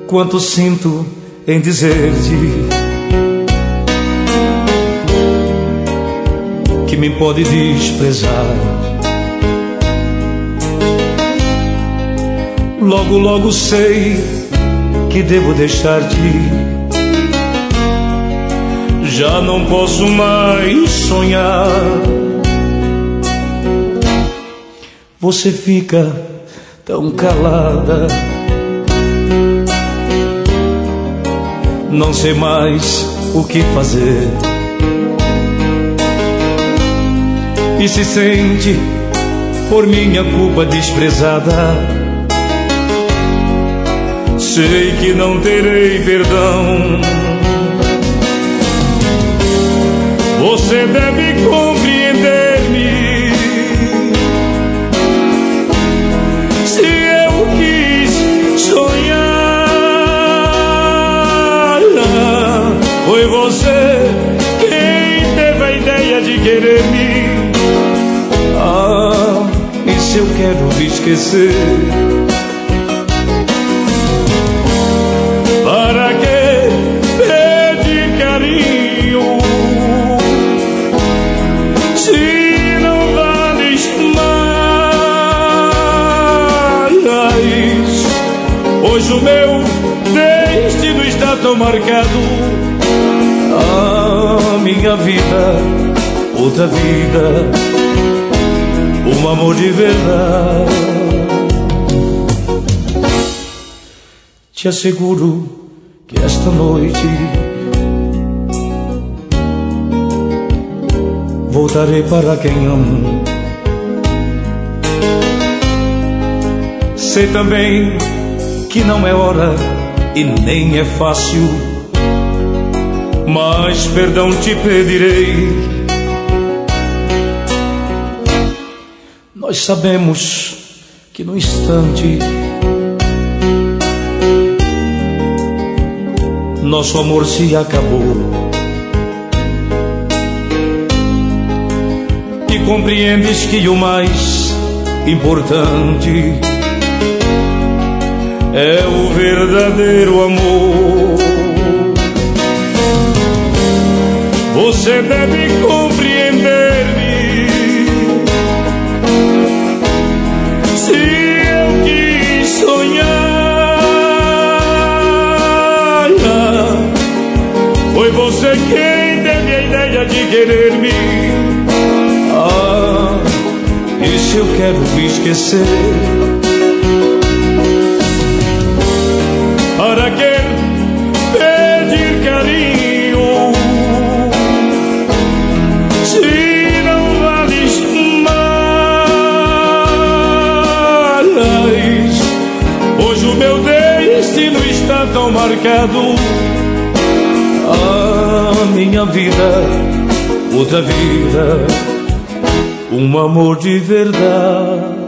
quanto sinto em dizer-te que me pode desprezar. Logo, logo sei que devo deixar-te. Já não posso mais sonhar. Você fica tão calada, não sei mais o que fazer. E se sente por minha culpa desprezada. Sei que não terei perdão. Você deve compreender-me. Se eu quis sonhar, foi você quem teve a ideia de querer-me. Ah, e se eu quero me esquecer? Para que pedir carinho se não vales mais? Hoje o meu destino está tão marcado. Ah, minha vida, outra vida, um amor de verdade. Te asseguro que esta noite voltarei para quem amo. Sei também que não é hora e nem é fácil, mas perdão te pedirei. Nós sabemos que no instante nosso amor se acabou. E compreendes que o mais importante é o verdadeiro amor. Você deve compreender-me. Se eu quis sonhar, foi você quem teve a ideia de querer-me. Ah, e se eu quero me esquecer? Para que pedir carinho se não vales mais? Hoje o meu destino está tão marcado. Ah, minha vida, outra vida, um amor de verdade.